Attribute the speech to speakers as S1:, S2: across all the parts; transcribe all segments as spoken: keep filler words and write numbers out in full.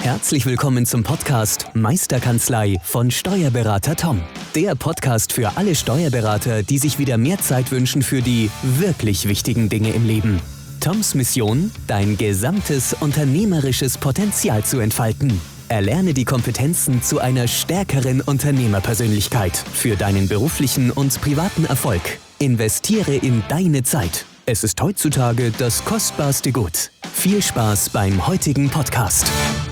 S1: Herzlich willkommen zum Podcast Meisterkanzlei von Steuerberater Tom. Der Podcast für alle Steuerberater, die sich wieder mehr Zeit wünschen für die wirklich wichtigen Dinge im Leben. Toms Mission, dein gesamtes unternehmerisches Potenzial zu entfalten. Erlerne die Kompetenzen zu einer stärkeren Unternehmerpersönlichkeit für deinen beruflichen und privaten Erfolg. Investiere in deine Zeit. Es ist heutzutage das kostbarste Gut. Viel Spaß beim heutigen Podcast.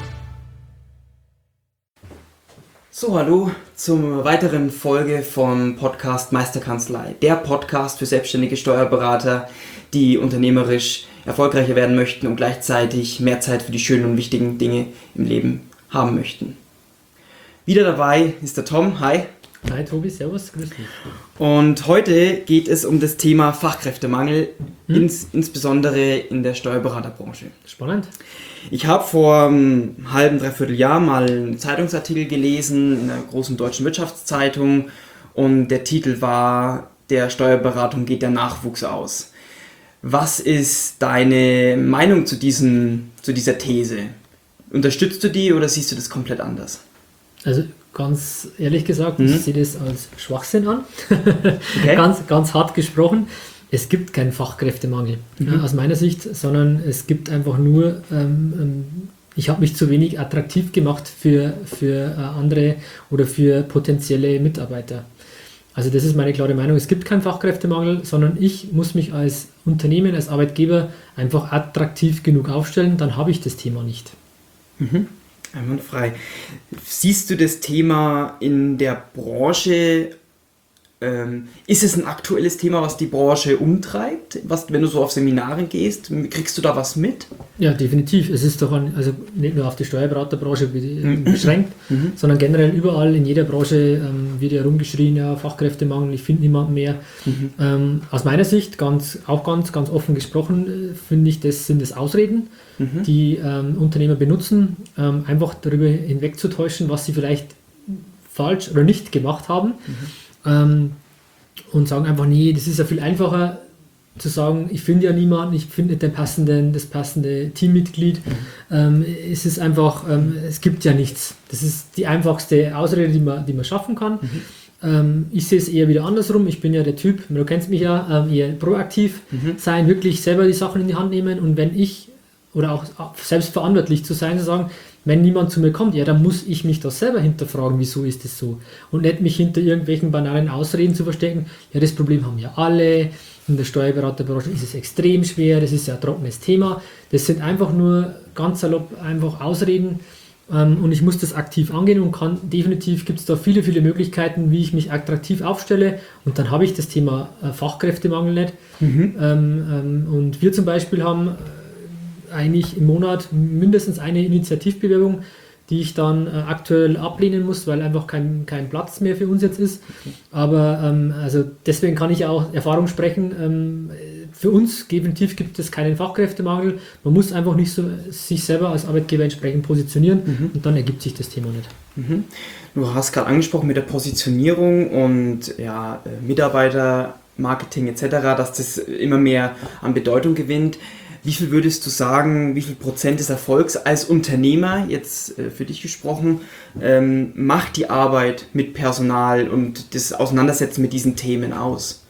S2: So, hallo zur weiteren Folge vom Podcast Meisterkanzlei. Der Podcast für selbstständige Steuerberater, die unternehmerisch erfolgreicher werden möchten und gleichzeitig mehr Zeit für die schönen und wichtigen Dinge im Leben haben möchten. Wieder dabei ist der Tom. Hi.
S3: Hi Tobi, servus, grüß dich.
S2: Und heute geht es um das Thema Fachkräftemangel, hm? ins, insbesondere in der Steuerberaterbranche.
S3: Spannend.
S2: Ich habe vor einem halben, dreiviertel Jahr mal einen Zeitungsartikel gelesen in einer großen deutschen Wirtschaftszeitung und der Titel war: Der Steuerberatung geht der Nachwuchs aus. Was ist deine Meinung zu, diesen, zu dieser These? Unterstützt du die oder siehst du das komplett anders?
S3: Also ganz ehrlich gesagt,
S2: mhm.
S3: ich sehe das als Schwachsinn an. Okay. ganz, ganz hart gesprochen. Es gibt keinen Fachkräftemangel mhm. aus meiner Sicht, sondern es gibt einfach nur, ähm, ich habe mich zu wenig attraktiv gemacht für, für äh, andere oder für potenzielle Mitarbeiter. Also das ist meine klare Meinung. Es gibt keinen Fachkräftemangel, sondern ich muss mich als Unternehmen, als Arbeitgeber einfach attraktiv genug aufstellen, dann habe ich das Thema nicht.
S2: Mhm. Einwandfrei. Siehst du das Thema in der Branche, ähm, ist es ein aktuelles Thema, was die Branche umtreibt? Was, wenn du so auf Seminare gehst, kriegst du da was mit?
S3: Ja, definitiv. Es ist doch ein, also nicht nur auf die Steuerberaterbranche beschränkt, mhm. sondern generell überall in jeder Branche ähm, wird ja rumgeschrien, ja, Fachkräftemangel, ich finde niemanden mehr. Mhm. Ähm, aus meiner Sicht, ganz, auch ganz, ganz offen gesprochen, finde ich, das sind das Ausreden, mhm. die ähm, Unternehmer benutzen, ähm, einfach darüber hinwegzutäuschen, was sie vielleicht falsch oder nicht gemacht haben. Mhm. Ähm, und sagen einfach, nee, das ist ja viel einfacher zu sagen, ich finde ja niemanden, ich finde nicht den passenden, das passende Teammitglied. Mhm. Ähm, es ist einfach, ähm, es gibt ja nichts. Das ist die einfachste Ausrede, die man, die man schaffen kann. Mhm. Ähm, ich sehe es eher wieder andersrum. Ich bin ja der Typ, du kennst mich ja, ähm, eher proaktiv mhm. sein, wirklich selber die Sachen in die Hand nehmen und wenn ich, oder auch selbstverantwortlich zu sein, zu sagen, wenn niemand zu mir kommt, ja, dann muss ich mich das selber hinterfragen, wieso ist das so? Und nicht mich hinter irgendwelchen banalen Ausreden zu verstecken, ja, das Problem haben ja alle, in der Steuerberaterbranche ist es extrem schwer, das ist ja ein trockenes Thema. Das sind einfach nur ganz salopp einfach Ausreden ähm, und ich muss das aktiv angehen und kann, definitiv gibt es da viele, viele Möglichkeiten, wie ich mich attraktiv aufstelle und dann habe ich das Thema äh, Fachkräftemangel nicht. Mhm. Ähm, ähm, und wir zum Beispiel haben eigentlich im Monat mindestens eine Initiativbewerbung, die ich dann äh, aktuell ablehnen muss, weil einfach kein, kein Platz mehr für uns jetzt ist. Okay. Aber ähm, also deswegen kann ich auch Erfahrung sprechen. Ähm, für uns definitiv gibt es keinen Fachkräftemangel. Man muss einfach nicht so sich selber als Arbeitgeber entsprechend positionieren mhm. und dann ergibt sich das Thema nicht.
S2: Mhm. Du hast gerade angesprochen mit der Positionierung und ja, Mitarbeitermarketing et cetera, dass das immer mehr an Bedeutung gewinnt. Wie viel würdest du sagen, wie viel Prozent des Erfolgs als Unternehmer, jetzt äh, für dich gesprochen, ähm, macht die Arbeit mit Personal und das Auseinandersetzen mit diesen Themen aus?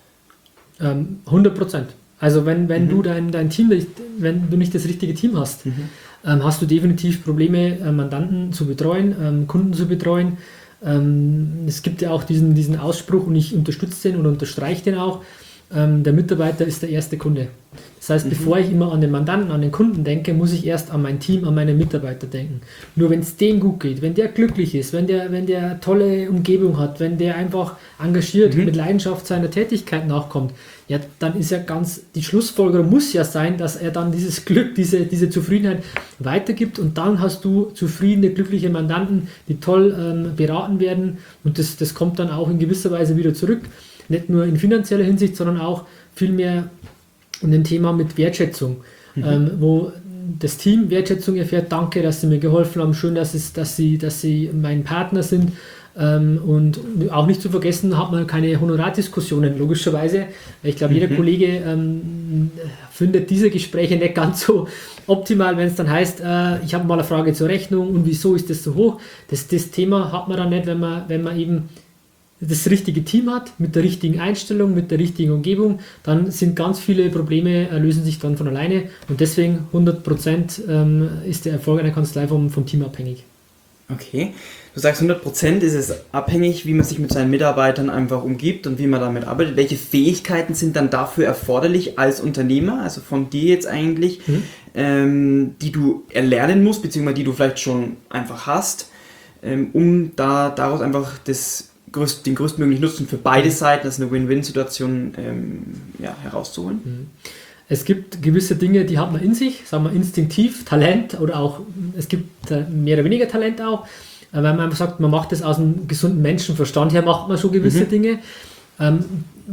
S3: Ähm, hundert Prozent. Also wenn, wenn mhm. du dein, dein Team, wenn du nicht das richtige Team hast, mhm. ähm, hast du definitiv Probleme, äh, Mandanten zu betreuen, ähm, Kunden zu betreuen. Ähm, es gibt ja auch diesen, diesen Ausspruch und ich unterstütze den und unterstreiche den auch. Ähm, der Mitarbeiter ist der erste Kunde. Das heißt, mhm. bevor ich immer an den Mandanten, an den Kunden denke, muss ich erst an mein Team, an meine Mitarbeiter denken. Nur wenn es dem gut geht, wenn der glücklich ist, wenn der, wenn der tolle Umgebung hat, wenn der einfach engagiert mhm. mit Leidenschaft seiner Tätigkeit nachkommt, ja, dann ist ja ganz, die Schlussfolgerung muss ja sein, dass er dann dieses Glück, diese, diese Zufriedenheit weitergibt und dann hast du zufriedene, glückliche Mandanten, die toll ähm, beraten werden und das, das kommt dann auch in gewisser Weise wieder zurück. Nicht nur in finanzieller Hinsicht, sondern auch vielmehr in dem Thema mit Wertschätzung, mhm. ähm, wo das Team Wertschätzung erfährt. Danke, dass Sie mir geholfen haben. Schön, dass, es, dass, Sie, dass Sie mein Partner sind. Ähm, und auch nicht zu vergessen, hat man keine Honorardiskussionen, logischerweise. Ich glaube, jeder mhm. Kollege ähm, findet diese Gespräche nicht ganz so optimal, wenn es dann heißt, äh, ich habe mal eine Frage zur Rechnung und wieso ist das so hoch. Das, das Thema hat man dann nicht, wenn man, wenn man eben das richtige Team hat, mit der richtigen Einstellung, mit der richtigen Umgebung, dann sind ganz viele Probleme, äh, lösen sich dann von alleine und deswegen hundert Prozent ähm, ist der Erfolg einer Kanzlei vom, vom Team abhängig.
S2: Okay, du sagst hundert Prozent ist es abhängig, wie man sich mit seinen Mitarbeitern einfach umgibt und wie man damit arbeitet. Welche Fähigkeiten sind dann dafür erforderlich als Unternehmer, also von dir jetzt eigentlich, mhm. ähm, die du erlernen musst, beziehungsweise die du vielleicht schon einfach hast, ähm, um da daraus einfach das größt, den größtmöglichen Nutzen für beide Seiten, das ist eine Win-Win-Situation, ähm, ja, herauszuholen?
S3: Mhm. Es gibt gewisse Dinge, die hat man in sich, sagen wir instinktiv, Talent oder auch, es gibt mehr oder weniger Talent auch, weil man einfach sagt, man macht das aus einem gesunden Menschenverstand her, macht man schon gewisse mhm. Dinge. Ähm,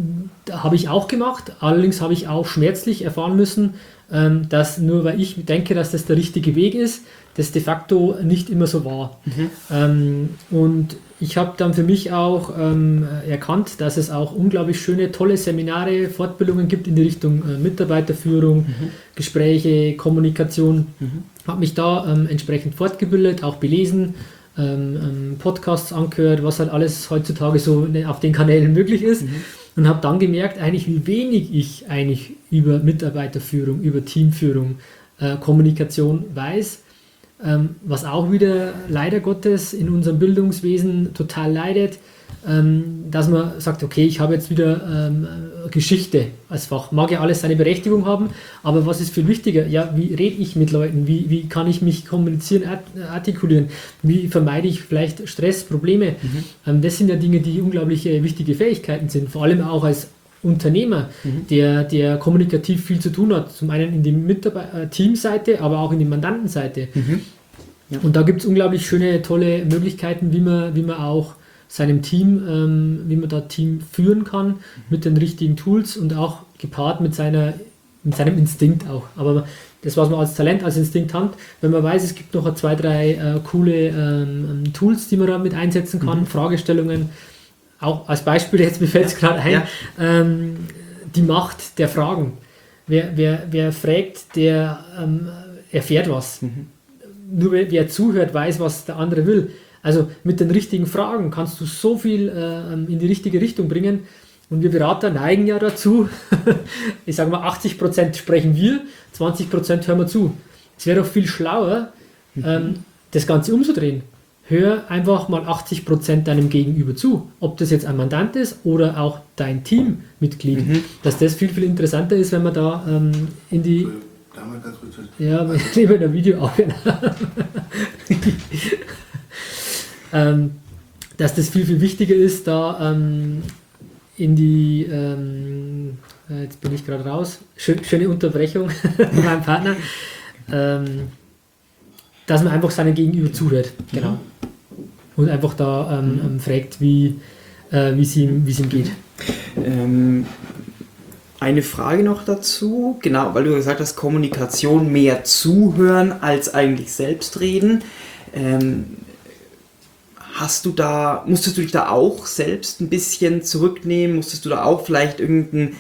S3: da habe ich auch gemacht, allerdings habe ich auch schmerzlich erfahren müssen, ähm, dass nur weil ich denke, dass das der richtige Weg ist, das de facto nicht immer so war. Mhm. Ähm, und ich habe dann für mich auch ähm, erkannt, dass es auch unglaublich schöne, tolle Seminare, Fortbildungen gibt in die Richtung äh, Mitarbeiterführung, mhm. Gespräche, Kommunikation. Mhm. Habe mich da ähm, entsprechend fortgebildet, auch belesen, ähm, ähm, Podcasts angehört, was halt alles heutzutage so auf den Kanälen möglich ist. Mhm. Und habe dann gemerkt, eigentlich wie wenig ich eigentlich über Mitarbeiterführung, über Teamführung, äh, Kommunikation weiß. Ähm, was auch wieder leider Gottes in unserem Bildungswesen total leidet, ähm, dass man sagt, okay, ich habe jetzt wieder ähm, Geschichte als Fach. Mag ja alles seine Berechtigung haben, aber was ist viel wichtiger? Ja, wie rede ich mit Leuten? Wie, wie kann ich mich kommunizieren, artikulieren? Wie vermeide ich vielleicht Stress, Probleme? Mhm. Ähm, das sind ja Dinge, die unglaublich äh, wichtige Fähigkeiten sind, vor allem auch als Unternehmer, mhm. der, der kommunikativ viel zu tun hat. Zum einen in die Mitarbeiter- Teamseite, aber auch in die Mandantenseite. Mhm. Ja. Und da gibt es unglaublich schöne, tolle Möglichkeiten, wie man, wie man auch seinem Team, ähm, wie man da Team führen kann, mhm. mit den richtigen Tools und auch gepaart mit, seiner, mit seinem Instinkt auch. Aber das, was man als Talent, als Instinkt hat, wenn man weiß, es gibt noch zwei, drei äh, coole ähm, Tools, die man da mit einsetzen kann, mhm. Fragestellungen, auch als Beispiel, jetzt mir fällt es gerade ein, ja. ähm, die Macht der Fragen. Wer, wer, wer fragt, der ähm, erfährt was. Mhm. Nur wer, wer zuhört, weiß, was der andere will. Also mit den richtigen Fragen kannst du so viel äh, in die richtige Richtung bringen. Und wir Berater neigen ja dazu, ich sage mal, achtzig Prozent sprechen wir, zwanzig Prozent hören wir zu. Es wäre doch viel schlauer, mhm. ähm, das Ganze umzudrehen. Hör einfach mal achtzig Prozent deinem Gegenüber zu. Ob das jetzt ein Mandant ist oder auch dein Teammitglied. Mhm. Dass das viel, viel interessanter ist, wenn man da ähm, in die... Ja, ich nehme ein Video auf. ähm, dass das viel, viel wichtiger ist, da ähm, in die... Ähm, jetzt bin ich gerade raus. Schön, schöne Unterbrechung von meinem Partner. Ähm, dass man einfach seinem Gegenüber zuhört. Genau. Und einfach da ähm, ähm, fragt, wie äh, es ihm, ihm geht.
S2: Ähm, eine Frage noch dazu, genau, weil du gesagt hast, Kommunikation, mehr zuhören als eigentlich selbst reden. Ähm, hast du da, musstest du dich da auch selbst ein bisschen zurücknehmen? Musstest du da auch vielleicht irgendein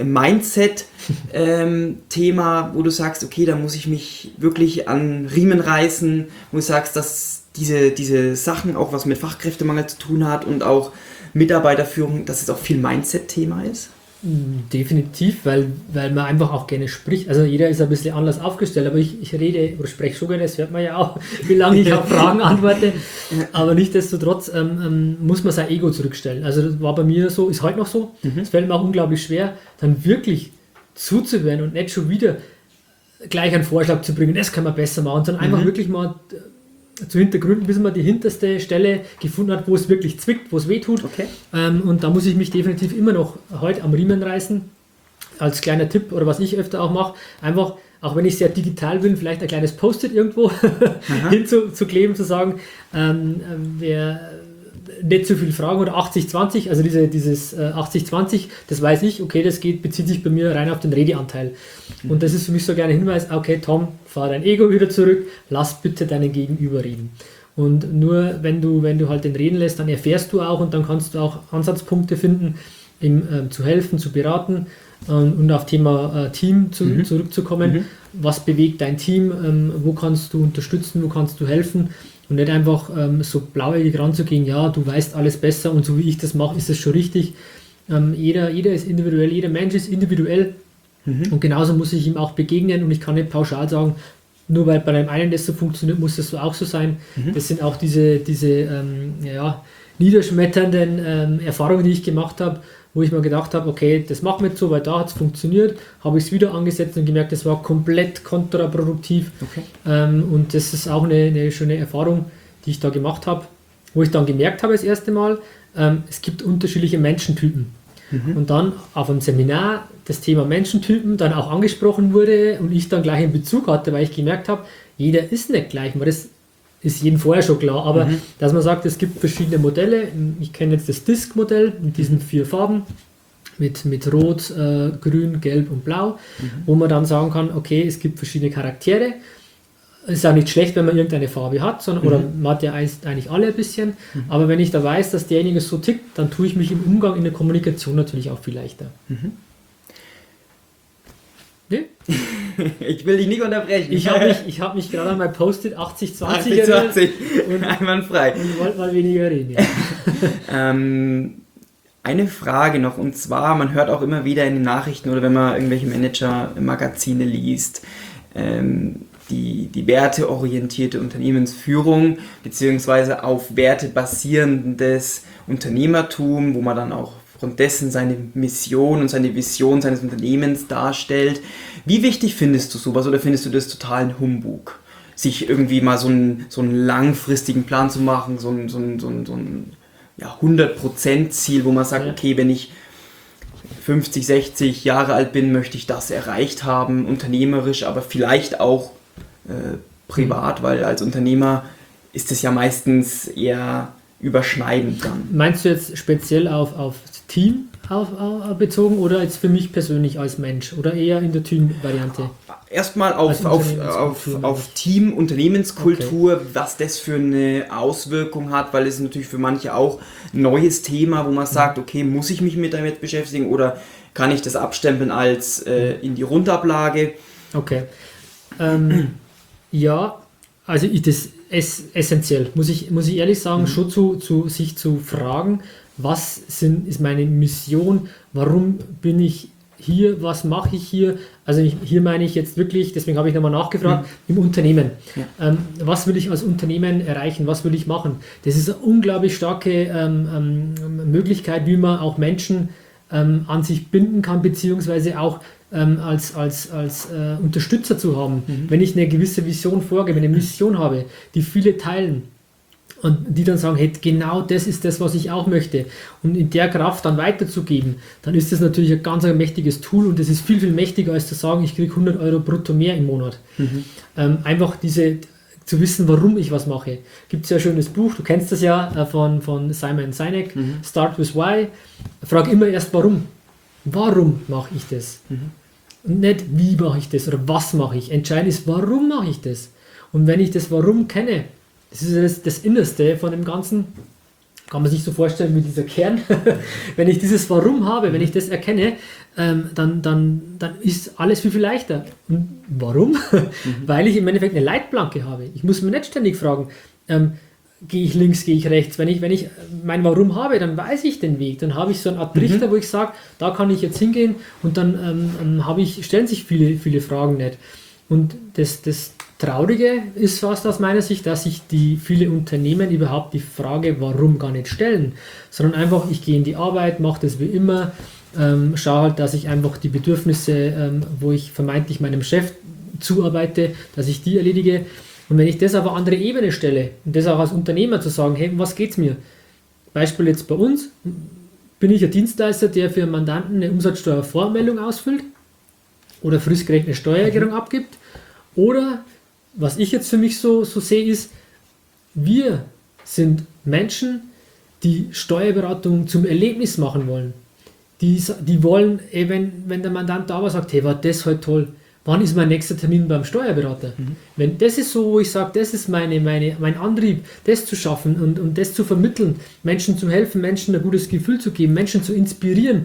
S2: Mindset-Thema, ähm, wo du sagst, okay, da muss ich mich wirklich an Riemen reißen, wo du sagst, dass diese, diese Sachen auch was mit Fachkräftemangel zu tun hat und auch Mitarbeiterführung, dass es auch viel Mindset-Thema ist?
S3: Definitiv, weil, weil man einfach auch gerne spricht. Also jeder ist ein bisschen anders aufgestellt, aber ich, ich rede oder spreche schon gerne, das hört man ja auch, wie lange ich auf Fragen antworte. Aber nichtsdestotrotz ähm, ähm, muss man sein Ego zurückstellen. Also das war bei mir so, ist heute noch so. Es mhm. fällt mir auch unglaublich schwer, dann wirklich zuzuhören und nicht schon wieder gleich einen Vorschlag zu bringen, das kann man besser machen, sondern einfach mhm. wirklich mal zu hintergründen, bis man die hinterste Stelle gefunden hat, wo es wirklich zwickt, wo es weh tut. Okay. Ähm, und da muss ich mich definitiv immer noch heute am Riemen reißen. Als kleiner Tipp oder was ich öfter auch mache, einfach, auch wenn ich sehr digital bin, vielleicht ein kleines Post-it irgendwo hinzukleben, zu sagen, ähm, wer nicht so viel Fragen oder achtzig zwanzig, also diese, dieses äh, achtzig zwanzig, das weiß ich, okay, das geht, bezieht sich bei mir rein auf den Redeanteil. Mhm. Und das ist für mich so gerne ein Hinweis, okay, Tom, fahr dein Ego wieder zurück, lass bitte deinen Gegenüber reden. Und nur wenn du, wenn du halt den reden lässt, dann erfährst du auch und dann kannst du auch Ansatzpunkte finden, ihm ähm, zu helfen, zu beraten. ähm, und auf Thema äh, Team zu,
S2: Mhm.
S3: zurückzukommen.
S2: Mhm.
S3: Was bewegt dein Team? Ähm, wo kannst du unterstützen? Wo kannst du helfen? Und nicht einfach ähm, so blauäugig ranzugehen, ja, du weißt alles besser und so wie ich das mache, ist es schon richtig. Ähm, jeder, jeder ist individuell, jeder Mensch ist individuell
S2: Mhm.
S3: und genauso muss ich ihm auch begegnen und ich kann nicht pauschal sagen, nur weil bei einem einen das so funktioniert, muss das so auch so sein.
S2: Mhm.
S3: Das sind auch diese, diese ähm, ja, niederschmetternden ähm, Erfahrungen, die ich gemacht habe, wo ich mir gedacht habe, okay, das machen wir jetzt so, weil da hat es funktioniert, habe ich es wieder angesetzt und gemerkt, das war komplett kontraproduktiv.
S2: Okay.
S3: Ähm, und das ist auch eine, eine schöne Erfahrung, die ich da gemacht habe, wo ich dann gemerkt habe das erste Mal, ähm, es gibt unterschiedliche Menschentypen.
S2: Mhm.
S3: Und dann auf einem Seminar das Thema Menschentypen dann auch angesprochen wurde und ich dann gleich einen Bezug hatte, weil ich gemerkt habe, jeder ist nicht gleich, weil das ist jedem vorher schon klar, aber
S2: Mhm.
S3: dass man sagt, es gibt verschiedene Modelle, ich kenne jetzt das Disk-Modell mit diesen vier Farben, mit, mit Rot, äh, Grün, Gelb und Blau,
S2: Mhm.
S3: wo man dann sagen kann, okay, es gibt verschiedene Charaktere. Es ist auch nicht schlecht, wenn man irgendeine Farbe hat, sondern,
S2: Mhm.
S3: oder man hat ja eigentlich alle ein bisschen, aber wenn ich da weiß, dass derjenige so tickt, dann tue ich mich im Umgang, in der Kommunikation natürlich auch viel leichter.
S2: Mhm.
S3: Ne?
S2: Ich will dich nicht unterbrechen.
S3: Ich habe mich, ich hab mich gerade an mein Post-it achtzig zwanzig
S2: achtzig zwanzig.
S3: und,
S2: Einwandfrei.
S3: und wollte mal weniger reden. Ja.
S2: Ähm, eine Frage noch, und zwar, man hört auch immer wieder in den Nachrichten oder wenn man irgendwelche Manager-Magazine liest, ähm, die, die werteorientierte Unternehmensführung beziehungsweise auf Werte basierendes Unternehmertum, wo man dann auch aufgrund dessen seine Mission und seine Vision seines Unternehmens darstellt. Wie wichtig findest du sowas oder findest du das totalen Humbug? Sich irgendwie mal so einen, so einen langfristigen Plan zu machen, so ein, so ein, so ein, so ein ja, hundert Prozent Ziel, wo man sagt,
S3: Ja.
S2: okay, wenn ich fünfzig, sechzig Jahre alt bin, möchte ich das erreicht haben, unternehmerisch, aber vielleicht auch äh, privat, weil als Unternehmer ist es ja meistens eher überschneidend dann.
S3: Meinst du jetzt speziell auf, auf Team auf, auf, bezogen oder jetzt für mich persönlich als Mensch oder eher in der Team-Variante?
S2: Erstmal auf,
S3: Als
S2: auf,
S3: Unternehmenskultur,
S2: auf, auf Team, Unternehmenskultur, was das für eine Auswirkung hat, weil es natürlich für manche auch ein neues Thema, wo man sagt, okay, muss ich mich mit damit beschäftigen oder kann ich das abstempeln als äh, in die Rundablage?
S3: Okay. Ähm, ja, also ich, das ist essentiell, muss ich, muss ich ehrlich sagen,
S2: Mhm.
S3: schon zu, zu sich zu fragen, was sind, ist meine Mission, warum bin ich hier, was mache ich hier? Also ich, hier meine ich jetzt wirklich, deswegen habe ich nochmal nachgefragt, im Unternehmen.
S2: Ja.
S3: Ähm, was will ich als Unternehmen erreichen? Was will ich machen? Das ist eine unglaublich starke ähm, ähm, Möglichkeit, wie man auch Menschen ähm, an sich binden kann, beziehungsweise auch ähm, als, als, als äh, Unterstützer zu haben.
S2: Mhm.
S3: Wenn ich eine gewisse Vision vorgebe, eine Mission habe, die viele teilen, und die dann sagen, hey, genau das ist das, was ich auch möchte. Und in der Kraft dann weiterzugeben, dann ist das natürlich ein ganz ein mächtiges Tool und das ist viel, viel mächtiger, als zu sagen, ich kriege hundert Euro brutto mehr im Monat.
S2: Mhm.
S3: Ähm, einfach diese, zu wissen, warum ich was mache. Gibt es ja ein schönes Buch, du kennst das ja, äh, von, von Simon Sinek,
S2: Mhm.
S3: Start with Why. Frag immer erst, warum. Warum mache ich das?
S2: Mhm.
S3: Und nicht, wie mache ich das oder was mache ich. Entscheidend ist, warum mache ich das? Und wenn ich das Warum kenne, das ist das, das Innerste von dem Ganzen, kann man sich so vorstellen wie dieser Kern. Wenn ich dieses Warum habe, wenn ich das erkenne, ähm, dann, dann, dann ist alles viel, viel leichter. Und warum? Mhm. Weil ich im Endeffekt eine Leitplanke habe. Ich muss mir nicht ständig fragen, ähm, gehe ich links, gehe ich rechts. Wenn ich, wenn ich mein Warum habe, dann weiß ich den Weg. Dann habe ich so eine Art Trichter, mhm. wo ich sage, da kann ich jetzt hingehen und dann ähm, habe ich, stellen sich viele, viele Fragen nicht. Und das, das Traurige ist fast aus meiner Sicht, dass sich die viele Unternehmen überhaupt die Frage, warum gar nicht stellen, sondern einfach, ich gehe in die Arbeit, mache das wie immer, ähm, schaue halt, dass ich einfach die Bedürfnisse, ähm, wo ich vermeintlich meinem Chef zuarbeite, dass ich die erledige. Und wenn ich das auf eine andere Ebene stelle und das auch als Unternehmer zu sagen, hey, was geht's mir? Beispiel jetzt bei uns, bin ich ein Dienstleister, der für einen Mandanten eine Umsatzsteuervoranmeldung ausfüllt oder fristgerechte Steuererklärung mhm. abgibt, oder was ich jetzt für mich so, so sehe, ist, wir sind Menschen, die Steuerberatung zum Erlebnis machen wollen. Die, die wollen, ey, wenn, wenn der Mandant da war, sagt, hey, war das heute toll, wann ist mein nächster Termin beim Steuerberater? Mhm. Wenn das ist so, wo ich sage, das ist meine, meine, mein Antrieb, das zu schaffen und, und das zu vermitteln, Menschen zu helfen, Menschen ein gutes Gefühl zu geben, Menschen zu inspirieren,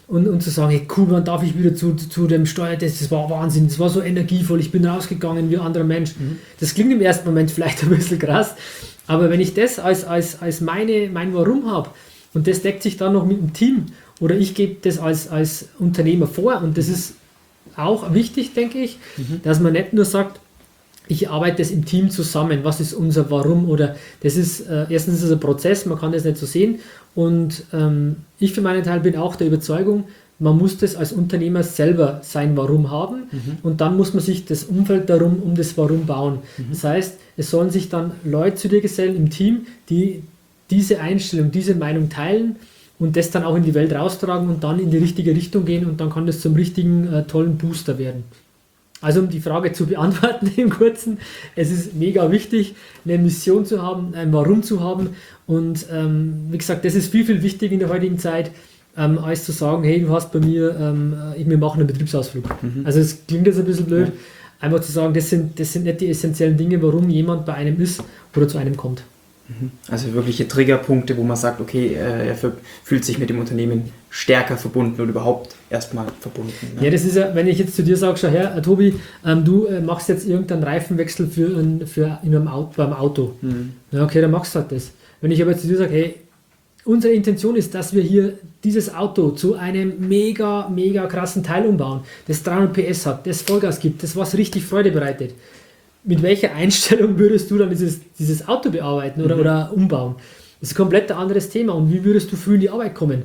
S3: und, und zu sagen, hey cool, wann darf ich wieder zu, zu dem Steuertest, das war Wahnsinn, das war so energievoll, ich bin rausgegangen wie ein anderer Mensch. Mhm. Das klingt im ersten Moment vielleicht ein bisschen krass, aber wenn ich das als, als, als meine, mein Warum habe und das deckt sich dann noch mit dem Team oder ich gebe das als, als Unternehmer vor und das ist auch wichtig, denke ich, mhm. dass man nicht nur sagt, ich arbeite das im Team zusammen, was ist unser Warum oder das ist, äh, erstens ist es ein Prozess, man kann das nicht so sehen und ähm, ich für meinen Teil bin auch der Überzeugung, man muss das als Unternehmer selber sein Warum haben mhm. und dann muss man sich das Umfeld darum um das Warum bauen. Mhm. Das heißt, es sollen sich dann Leute zu dir gesellen im Team, die diese Einstellung, diese Meinung teilen und das dann auch in die Welt raustragen und dann in die richtige Richtung gehen und dann kann das zum richtigen äh, tollen Booster werden. Also um die Frage zu beantworten im Kurzen, es ist mega wichtig, eine Mission zu haben, ein Warum zu haben und ähm, wie gesagt, das ist viel, viel wichtiger in der heutigen Zeit, ähm, als zu sagen, hey, du hast bei mir, ähm, wir machen einen Betriebsausflug. Mhm. Also es klingt jetzt ein bisschen blöd, ja. Einfach zu sagen, das sind, das sind nicht die essentiellen Dinge, warum jemand bei einem ist oder zu einem kommt.
S2: Also wirkliche Triggerpunkte, wo man sagt, okay, er fühlt sich mit dem Unternehmen stärker verbunden oder überhaupt erstmal verbunden. Ne?
S3: Ja, das ist ja, wenn ich jetzt zu dir sage, schau her, Tobi, ähm, du äh, machst jetzt irgendeinen Reifenwechsel für, ein, für in einem Auto, beim Auto. Mhm. Ja, okay, dann machst du halt das. Wenn ich aber jetzt zu dir sage, hey, unsere Intention ist, dass wir hier dieses Auto zu einem mega, mega krassen Teil umbauen, das dreihundert P S hat, das Vollgas gibt, das was richtig Freude bereitet. Mit welcher Einstellung würdest du dann dieses, dieses Auto bearbeiten oder, mhm. oder umbauen? Das ist ein komplett ein anderes Thema. Und wie würdest du früh in die Arbeit kommen?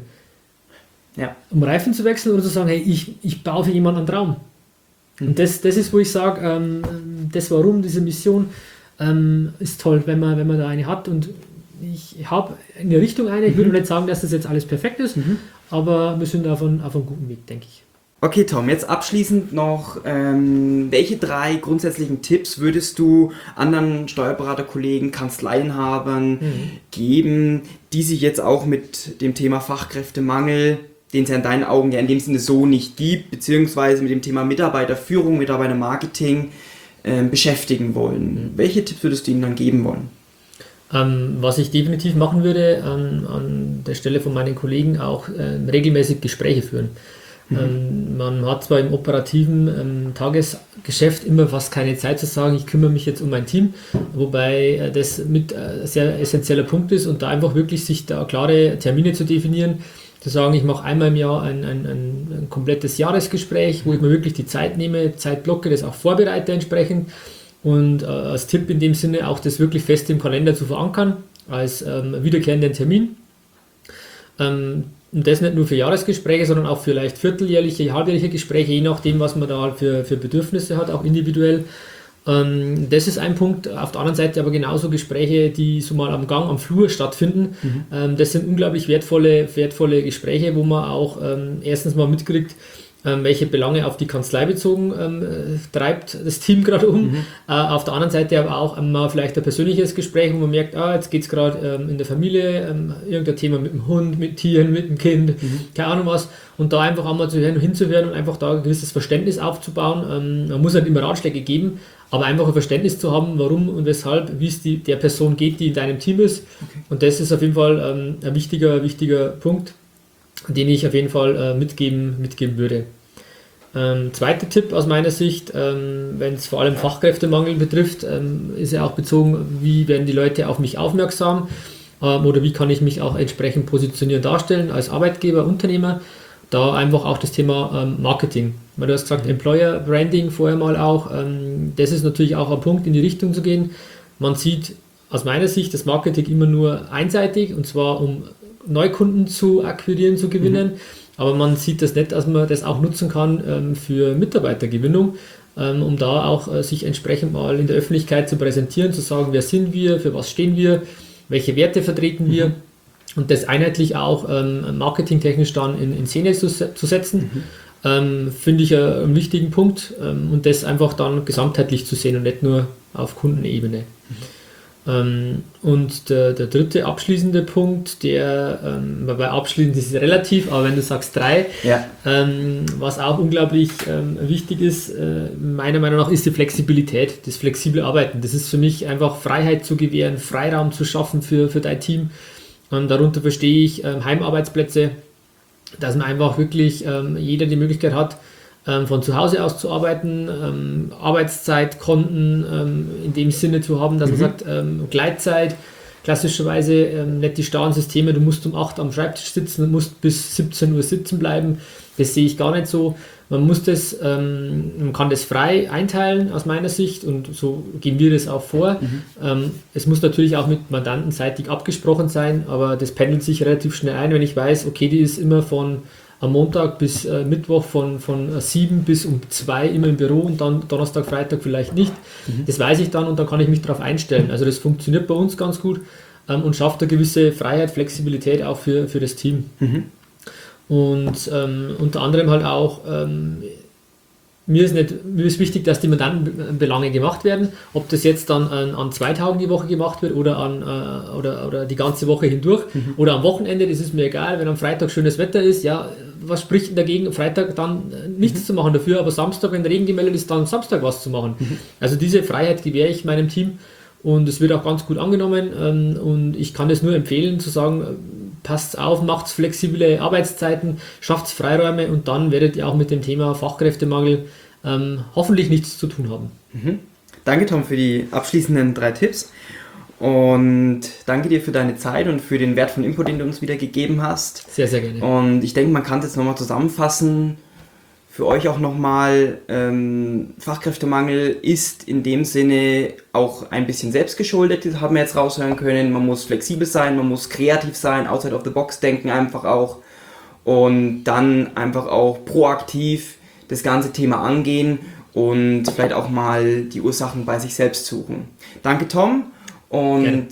S3: Ja. Um Reifen zu wechseln oder zu sagen, hey, ich, ich baue für jemanden einen Traum. Mhm. Und das, das ist, wo ich sage, ähm, das Warum, diese Mission ähm, ist toll, wenn man, wenn man da eine hat. Und ich habe in der Richtung eine. Ich mhm. würde nicht sagen, dass das jetzt alles perfekt ist, mhm. aber wir sind auf einem, auf einem guten Weg, denke ich.
S2: Okay, Tom, jetzt abschließend noch, ähm, welche drei grundsätzlichen Tipps würdest du anderen Steuerberaterkollegen, Kanzleienhabern mhm. geben, die sich jetzt auch mit dem Thema Fachkräftemangel, den es ja in deinen Augen ja in dem Sinne so nicht gibt, beziehungsweise mit dem Thema Mitarbeiterführung, Mitarbeitermarketing äh, beschäftigen wollen? Mhm. Welche Tipps würdest du ihnen dann geben wollen?
S3: Ähm, was ich definitiv machen würde, an, an der Stelle von meinen Kollegen auch äh, regelmäßig Gespräche führen. Mhm. Ähm, man hat zwar im operativen ähm, Tagesgeschäft immer fast keine Zeit zu sagen, ich kümmere mich jetzt um mein Team, wobei äh, das mit äh, sehr essentieller Punkt ist und da einfach wirklich sich da klare Termine zu definieren, zu sagen, ich mache einmal im Jahr ein, ein, ein, ein komplettes Jahresgespräch, wo ich mir wirklich die Zeit nehme, Zeit blocke, das auch vorbereite entsprechend und äh, als Tipp in dem Sinne auch das wirklich fest im Kalender zu verankern, als ähm, wiederkehrenden Termin. Ähm, Und das nicht nur für Jahresgespräche, sondern auch für vielleicht vierteljährliche, halbjährliche Gespräche, je nachdem, was man da halt für, für Bedürfnisse hat, auch individuell. Ähm, das ist ein Punkt. Auf der anderen Seite aber genauso Gespräche, die so mal am Gang, am Flur stattfinden. Mhm. Ähm, das sind unglaublich wertvolle, wertvolle Gespräche, wo man auch ähm, erstens mal mitkriegt, ähm, welche Belange auf die Kanzlei bezogen ähm, treibt das Team gerade um. Mhm. Äh, auf der anderen Seite aber auch mal vielleicht ein persönliches Gespräch, wo man merkt, ah, jetzt geht es gerade ähm, in der Familie, ähm, irgendein Thema mit dem Hund, mit Tieren, mit dem Kind, mhm. keine Ahnung was. Und da einfach einmal zu hören, hinzuhören und einfach da ein gewisses Verständnis aufzubauen. Ähm, man muss halt immer Ratschläge geben, aber einfach ein Verständnis zu haben, warum und weshalb, wie es die, der Person geht, die in deinem Team ist. Okay. Und das ist auf jeden Fall ähm, ein wichtiger, wichtiger Punkt, den ich auf jeden Fall äh, mitgeben, mitgeben würde. Ähm, zweiter Tipp aus meiner Sicht, ähm, wenn es vor allem Fachkräftemangel betrifft, ähm, ist ja auch bezogen, wie werden die Leute auf mich aufmerksam ähm, oder wie kann ich mich auch entsprechend positionieren, darstellen als Arbeitgeber, Unternehmer. Da einfach auch das Thema ähm, Marketing. Weil du hast gesagt, Employer Branding vorher mal auch, ähm, das ist natürlich auch ein Punkt, in die Richtung zu gehen. Man sieht aus meiner Sicht das Marketing immer nur einseitig und zwar um Neukunden zu akquirieren, zu gewinnen, mhm. aber man sieht das nicht, dass man das auch nutzen kann ähm, für Mitarbeitergewinnung, ähm, um da auch äh, sich entsprechend mal in der Öffentlichkeit zu präsentieren, zu sagen, wer sind wir, für was stehen wir, welche Werte vertreten mhm. wir und das einheitlich auch ähm, marketingtechnisch dann in, in Szene zu, zu setzen, mhm. ähm, finde ich äh, einen wichtigen Punkt ähm, und das einfach dann gesamtheitlich zu sehen und nicht nur auf Kundenebene. Mhm. Ähm, und der, der dritte abschließende Punkt, der, ähm, bei abschließend ist es relativ, aber wenn du sagst drei, ja. ähm, was auch unglaublich ähm, wichtig ist, äh, meiner Meinung nach, ist die Flexibilität, das flexible Arbeiten. Das ist für mich einfach Freiheit zu gewähren, Freiraum zu schaffen für, für dein Team. Und darunter verstehe ich ähm, Heimarbeitsplätze, dass man einfach wirklich ähm, jeder die Möglichkeit hat, ähm, von zu Hause aus zu arbeiten, ähm, Arbeitszeitkonten ähm, in dem Sinne zu haben, dass mhm. man sagt, ähm, Gleitzeit, klassischerweise ähm, nicht die starren Systeme, du musst um acht Uhr am Schreibtisch sitzen und musst bis siebzehn Uhr sitzen bleiben. Das sehe ich gar nicht so. Man muss das, ähm, man kann das frei einteilen aus meiner Sicht und so gehen wir das auch vor. Mhm. Ähm, es muss natürlich auch mit Mandanten seitig abgesprochen sein, aber das pendelt sich relativ schnell ein, wenn ich weiß, okay, die ist immer von am Montag bis äh, Mittwoch von, von äh, sieben bis um zwei immer im Büro und dann Donnerstag, Freitag vielleicht nicht. Mhm. Das weiß ich dann und dann kann ich mich darauf einstellen. Also das funktioniert bei uns ganz gut ähm, und schafft eine gewisse Freiheit, Flexibilität auch für, für das Team. Mhm. Und ähm, unter anderem halt auch, ähm, mir, ist nicht, mir ist wichtig, dass die Mandantenbelange gemacht werden. Ob das jetzt dann an, an zwei Tagen die Woche gemacht wird oder, an, äh, oder, oder die ganze Woche hindurch mhm. oder am Wochenende, das ist mir egal. Wenn am Freitag schönes Wetter ist, ja, was spricht dagegen, am Freitag dann nichts mhm. zu machen dafür, aber Samstag, wenn Regen gemeldet ist, dann Samstag was zu machen. Mhm. Also diese Freiheit gewähre ich meinem Team und es wird auch ganz gut angenommen ähm, und ich kann es nur empfehlen, zu sagen, passt auf, macht flexible Arbeitszeiten, schafft Freiräume und dann werdet ihr auch mit dem Thema Fachkräftemangel ähm, hoffentlich nichts zu tun haben.
S2: Mhm. Danke, Tom, für die abschließenden drei Tipps und danke dir für deine Zeit und für den wertvollen Input, den du uns wieder gegeben hast.
S3: Sehr, sehr gerne.
S2: Und ich denke, man kann es jetzt nochmal zusammenfassen. Für euch auch nochmal, ähm, Fachkräftemangel ist in dem Sinne auch ein bisschen selbstgeschuldet, das haben wir jetzt raushören können. Man muss flexibel sein, man muss kreativ sein, outside of the box denken einfach auch und dann einfach auch proaktiv das ganze Thema angehen und vielleicht auch mal die Ursachen bei sich selbst suchen. Danke, Tom, und gerne.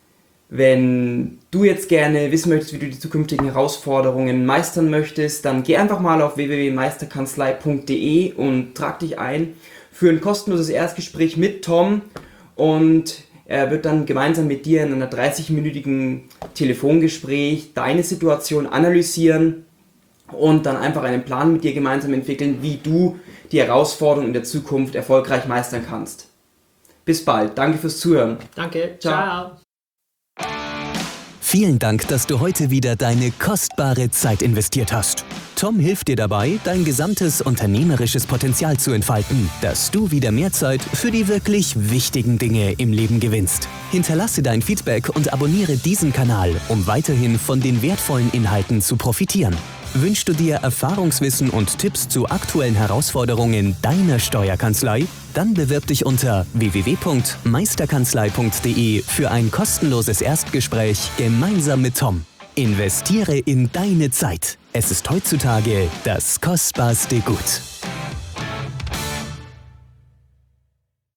S2: Wenn du jetzt gerne wissen möchtest, wie du die zukünftigen Herausforderungen meistern möchtest, dann geh einfach mal auf w w w punkt meisterkanzlei punkt d e und trag dich ein für ein kostenloses Erstgespräch mit Tom und er wird dann gemeinsam mit dir in einer dreißig-minütigen Telefongespräch deine Situation analysieren und dann einfach einen Plan mit dir gemeinsam entwickeln, wie du die Herausforderungen in der Zukunft erfolgreich meistern kannst. Bis bald. Danke fürs Zuhören.
S3: Danke. Ciao. Ciao.
S1: Vielen Dank, dass du heute wieder deine kostbare Zeit investiert hast. Tom hilft dir dabei, dein gesamtes unternehmerisches Potenzial zu entfalten, dass du wieder mehr Zeit für die wirklich wichtigen Dinge im Leben gewinnst. Hinterlasse dein Feedback und abonniere diesen Kanal, um weiterhin von den wertvollen Inhalten zu profitieren. Wünschst du dir Erfahrungswissen und Tipps zu aktuellen Herausforderungen deiner Steuerkanzlei? Dann bewirb dich unter w w w punkt meisterkanzlei punkt d e für ein kostenloses Erstgespräch gemeinsam mit Tom. Investiere in deine Zeit. Es ist heutzutage das kostbarste Gut.